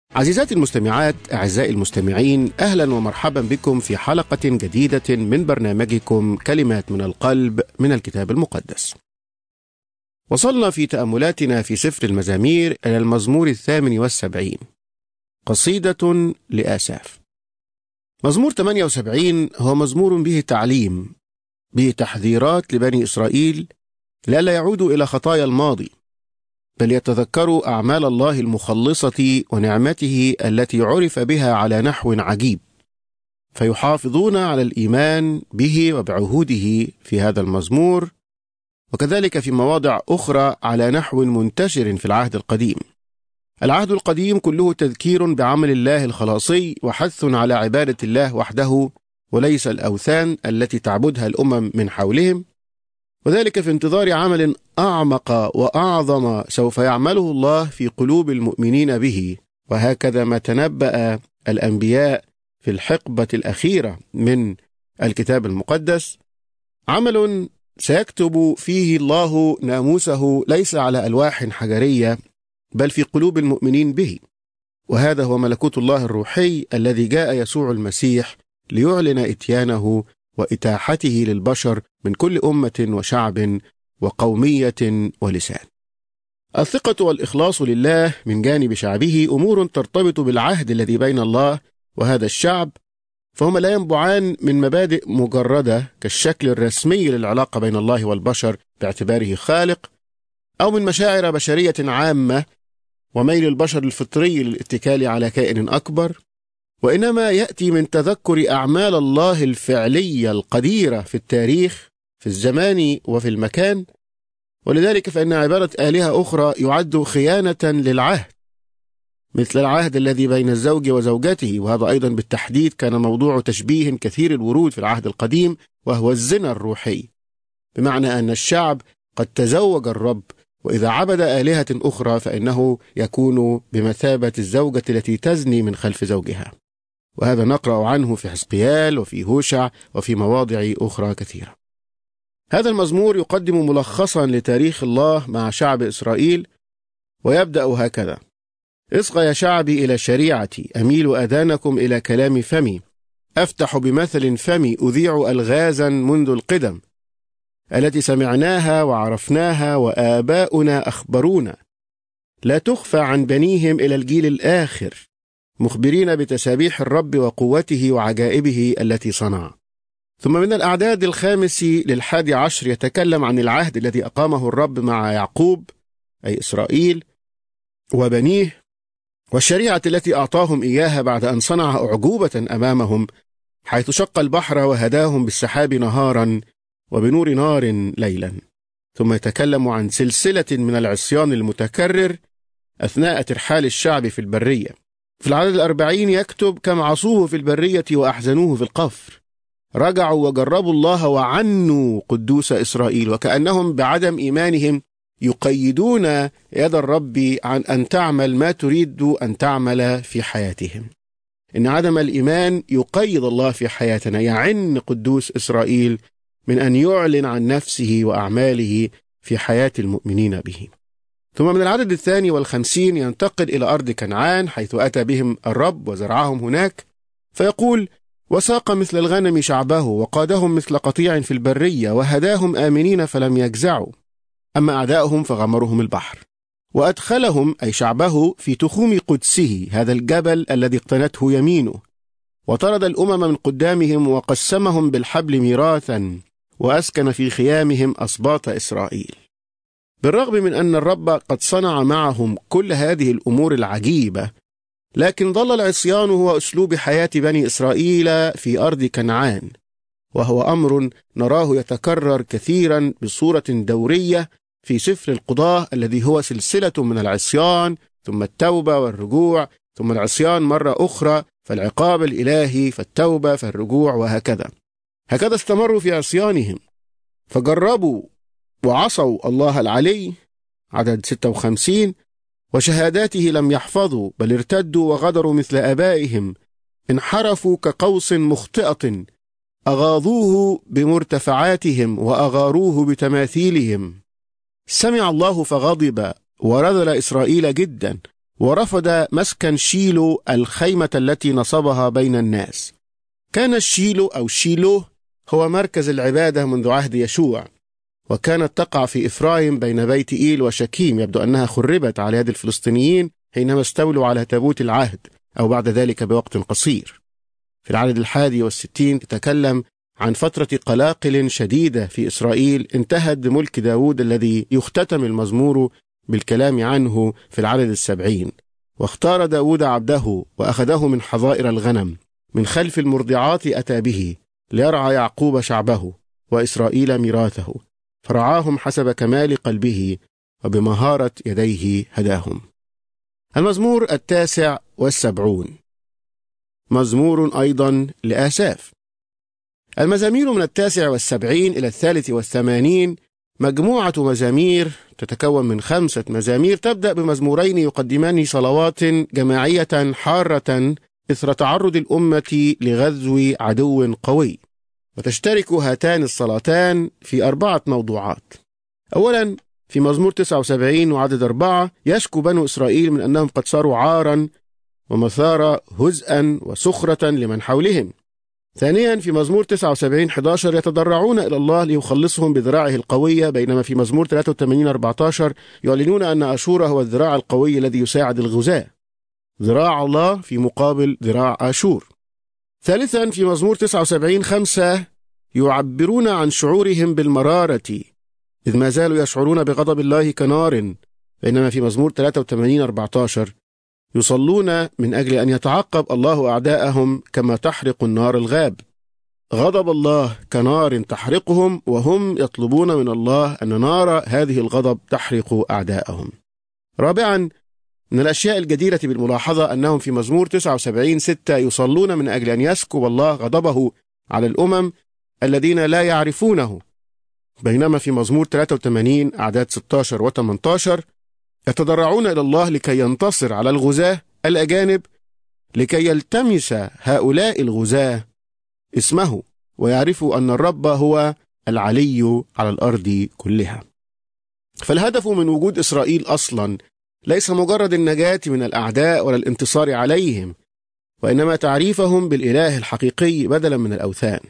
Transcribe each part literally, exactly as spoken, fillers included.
عزيزاتي المستمعات، أعزائي المستمعين، أهلا ومرحبا بكم في حلقة جديدة من برنامجكم كلمات من القلب من الكتاب المقدس. وصلنا في تأملاتنا في سفر المزامير إلى المزمور الثامن والسبعين، قصيدة لآساف. مزمور ثمانية وسبعين هو مزمور به تعليم، به تحذيرات لبني إسرائيل لئلا يعودوا إلى خطايا الماضي، بل يتذكروا أعمال الله المخلصة ونعمته التي عرف بها على نحو عجيب، فيحافظون على الإيمان به وبعهوده في هذا المزمور، وكذلك في مواضع أخرى على نحو منتشر في العهد القديم. العهد القديم كله تذكير بعمل الله الخلاصي وحث على عبادة الله وحده وليس الأوثان التي تعبدها الأمم من حولهم، وذلك في انتظار عمل أعمق وأعظم سوف يعمله الله في قلوب المؤمنين به، وهكذا ما تنبأ الأنبياء في الحقبة الأخيرة من الكتاب المقدس، عمل سيكتب فيه الله ناموسه ليس على ألواح حجرية بل في قلوب المؤمنين به، وهذا هو ملكوت الله الروحي الذي جاء يسوع المسيح ليعلن إتيانه وإتاحته للبشر من كل أمة وشعب وقومية ولسان. الثقة والإخلاص لله من جانب شعبه أمور ترتبط بالعهد الذي بين الله وهذا الشعب، فهما لا ينبعان من مبادئ مجردة كالشكل الرسمي للعلاقة بين الله والبشر باعتباره خالق، أو من مشاعر بشرية عامة وميل البشر الفطري للاتكال على كائن أكبر، وإنما يأتي من تذكر أعمال الله الفعلية القديرة في التاريخ في الزمان وفي المكان. ولذلك فإن عبادة آلهة أخرى يعد خيانة للعهد، مثل العهد الذي بين الزوج وزوجته، وهذا أيضا بالتحديد كان موضوع تشبيه كثير الورود في العهد القديم، وهو الزنا الروحي، بمعنى أن الشعب قد تزوج الرب، وإذا عبد آلهة أخرى فإنه يكون بمثابة الزوجة التي تزني من خلف زوجها، وهذا نقرأ عنه في حزقيال وفي هوشع وفي مواضع أخرى كثيرة. هذا المزمور يقدم ملخصا لتاريخ الله مع شعب إسرائيل، ويبدأ هكذا: اصغى يا شعبي إلى شريعتي، أميل أذانكم إلى كلام فمي، أفتح بمثل فمي، أذيع ألغازا منذ القدم، التي سمعناها وعرفناها وآباؤنا أخبرونا، لا تخفى عن بنيهم إلى الجيل الآخر، مخبرين بتسابيح الرب وقوته وعجائبه التي صنع. ثم من الأعداد الخامس للحادي عشر يتكلم عن العهد الذي أقامه الرب مع يعقوب أي إسرائيل وبنيه، والشريعة التي أعطاهم إياها بعد أن صنع أعجوبة أمامهم، حيث شق البحر وهداهم بالسحاب نهارا وبنور نار ليلا. ثم يتكلم عن سلسلة من العصيان المتكرر أثناء ترحال الشعب في البرية. في العدد الأربعين يكتب: كم عصوه في البرية وأحزنوه في القفر، رجعوا وجربوا الله وعنوا قدوس إسرائيل، وكأنهم بعدم إيمانهم يقيدون يد الرب عن أن تعمل ما تريد أن تعمل في حياتهم. إن عدم الإيمان يقيد الله في حياتنا، يعن قدوس إسرائيل من أن يعلن عن نفسه وأعماله في حياة المؤمنين به. ثم من العدد الثاني والخمسين ينتقل إلى أرض كنعان، حيث أتى بهم الرب وزرعهم هناك، فيقول: وساق مثل الغنم شعبه، وقادهم مثل قطيع في البرية، وهداهم آمنين فلم يجزعوا، أما أعداؤهم فغمرهم البحر، وأدخلهم أي شعبه في تخوم قدسه، هذا الجبل الذي اقتنته يمينه، وطرد الأمم من قدامهم، وقسمهم بالحبل ميراثا، وأسكن في خيامهم أسباط إسرائيل. بالرغم من أن الرب قد صنع معهم كل هذه الأمور العجيبة، لكن ظل العصيان هو أسلوب حياة بني إسرائيل في أرض كنعان، وهو أمر نراه يتكرر كثيرا بصورة دورية في سفر القضاء، الذي هو سلسلة من العصيان ثم التوبة والرجوع ثم العصيان مرة أخرى، فالعقاب الإلهي فالتوبة فالرجوع، وهكذا. هكذا استمروا في عصيانهم، فجربوا وعصوا الله العلي، عدد ستة وخمسين، وشهاداته لم يحفظوا، بل ارتدوا وغدروا مثل آبائهم، انحرفوا كقوس مخطئة، أغاضوه بمرتفعاتهم وأغاروه بتماثيلهم. سمع الله فغضب ورذل إسرائيل جدا، ورفض مسكن شيلو الخيمة التي نصبها بين الناس. كان الشيلو أو شيلو هو مركز العبادة منذ عهد يشوع، وكانت تقع في إفرايم بين بيت إيل وشكيم. يبدو أنها خربت على يد الفلسطينيين حينما استولوا على تابوت العهد أو بعد ذلك بوقت قصير. في العدد الحادي والستين تتكلم عن فترة قلاقل شديدة في إسرائيل انتهت بملك داود، الذي يختتم المزمور بالكلام عنه في العدد السبعين. واختار داود عبده وأخذه من حظائر الغنم، من خلف المرضعات أتى به ليرعى يعقوب شعبه وإسرائيل ميراثه، فرعاهم حسب كمال قلبه وبمهارة يديه هداهم. المزمور التاسع والسبعون مزمور أيضا لآساف. المزامير من التاسع والسبعين إلى الثالث والثمانين مجموعة مزامير تتكون من خمسة مزامير، تبدأ بمزمورين يقدمان صلوات جماعية حارة إثر تعرض الأمة لغزو عدو قوي. وتشترك هاتان الصلاتان في أربعة موضوعات. أولا، في مزمور تسعة وسبعين وعدد أربعة يشكو بنو إسرائيل من أنهم قد صاروا عارا ومثار هزءا وسخرة لمن حولهم. ثانيا، في مزمور تسعة وسبعين أحد عشر يتضرعون إلى الله ليخلصهم بذراعه القوية، بينما في مزمور ثلاثة وثمانين أربعة عشر يعلنون أن أشور هو الذراع القوي الذي يساعد الغزاة، ذراع الله في مقابل ذراع آشور. ثالثا، في مزمور تسعة وسبعين خمسة يعبرون عن شعورهم بالمرارة إذ ما زالوا يشعرون بغضب الله كنار، بينما في مزمور ثلاثة وثمانين أربعة عشر يصلون من أجل أن يتعقب الله أعداءهم كما تحرق النار الغاب. غضب الله كنار تحرقهم، وهم يطلبون من الله أن نار هذه الغضب تحرق أعداءهم. رابعا، من الأشياء الجديرة بالملاحظة أنهم في مزمور تسعة وسبعين ستة يصلون من أجل أن يسكب الله غضبه على الأمم الذين لا يعرفونه، بينما في مزمور ثلاثة وثمانين أعداد ستة عشر و ثمانية عشر يتضرعون إلى الله لكي ينتصر على الغزاة الأجانب، لكي يلتمس هؤلاء الغزاة اسمه ويعرفوا أن الرب هو العلي على الأرض كلها. فالهدف من وجود إسرائيل أصلا ليس مجرد النجاة من الأعداء ولا الانتصار عليهم، وإنما تعريفهم بالإله الحقيقي بدلا من الأوثان.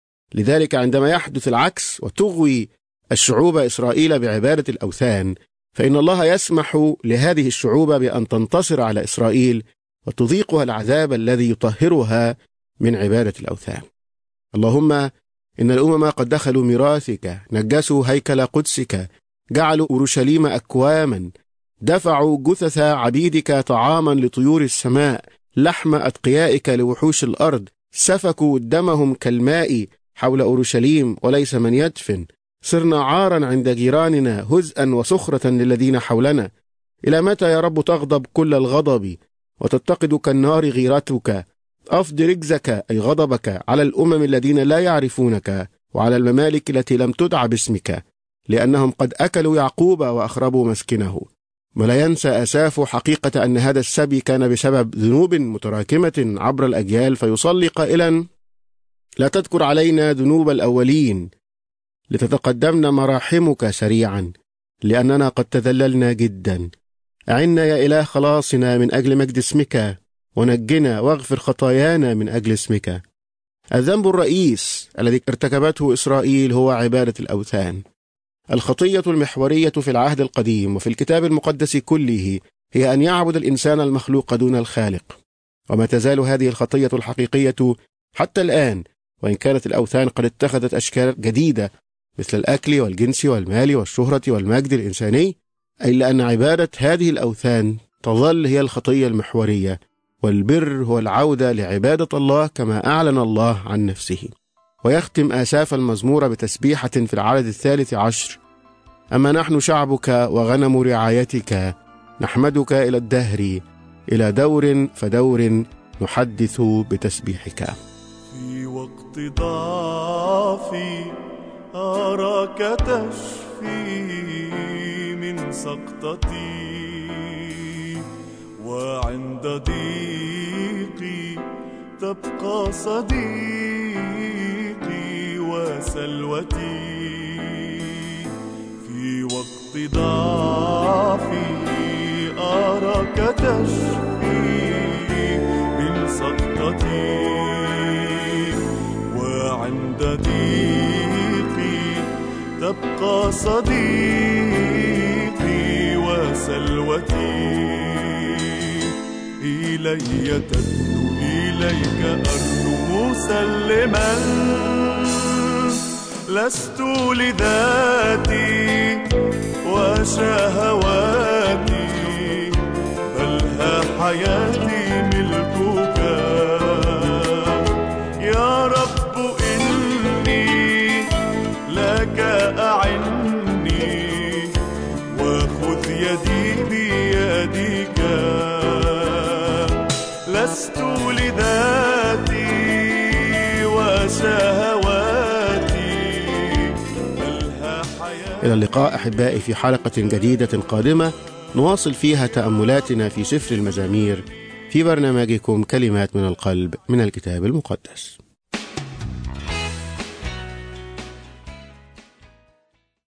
لذلك عندما يحدث العكس وتغوي الشعوب إسرائيل بعبادة الأوثان، فإن الله يسمح لهذه الشعوب بأن تنتصر على إسرائيل وتذيقها العذاب الذي يطهرها من عبادة الأوثان. اللهم إن الأمم قد دخلوا ميراثك، نجسوا هيكل قدسك، جعلوا أورشليم أكواما، دفعوا جثث عبيدك طعاما لطيور السماء، لحم أتقيائك لوحوش الأرض، سفكوا دمهم كالماء حول أورشليم وليس من يدفن، صرنا عارا عند جيراننا، هزءا وسخرة للذين حولنا. إلى متى يا رب تغضب كل الغضب وتتقد كالنار غيرتك؟ أفض رجزك أي غضبك على الأمم الذين لا يعرفونك، وعلى الممالك التي لم تدع باسمك، لأنهم قد أكلوا يعقوب وأخربوا مسكنه. ولا ينسى آساف حقيقة أن هذا السبي كان بسبب ذنوب متراكمة عبر الأجيال، فيصلي قائلا: لا تذكر علينا ذنوب الأولين، لتتقدمنا مراحمك سريعا، لأننا قد تذللنا جدا. أعنا يا إله خلاصنا من أجل مجد اسمك، ونجنا واغفر خطايانا من أجل اسمك. الذنب الرئيس الذي ارتكبته إسرائيل هو عبادة الأوثان. الخطية المحورية في العهد القديم وفي الكتاب المقدس كله هي أن يعبد الإنسان المخلوق دون الخالق، وما تزال هذه الخطية الحقيقية حتى الآن، وإن كانت الأوثان قد اتخذت أشكال جديدة مثل الأكل والجنس والمال والشهرة والمجد الإنساني، إلا أن عبادة هذه الأوثان تظل هي الخطية المحورية، والبر هو العودة لعبادة الله كما أعلن الله عن نفسه. ويختم آساف المزمور بتسبيحة في العدد الثالث عشر: أما نحن شعبك وغنم رعايتك، نحمدك إلى الدهر، إلى دور فدور نحدث بتسبيحك. في وقت ضعفي أراك تشفي من سقطتي، وعند ضيقي تبقى صديقي وسلوتي. في وقت ضعفي أراك تشفي من سقطتي، وعند ضيقي تبقى صديقي وسلوتي. إلي تدنو إليك أرنو مسلما، لست لذاتي وشهواتي، بل ها حياتي ملكك. يا رب إني لك أعني، وخذ يدي بيدك. لست لذاتي وشهواتي، بل ها حياتي. إلى اللقاء أحبائي في حلقة جديدة قادمة نواصل فيها تأملاتنا في سفر المزامير في برنامجكم كلمات من القلب من الكتاب المقدس.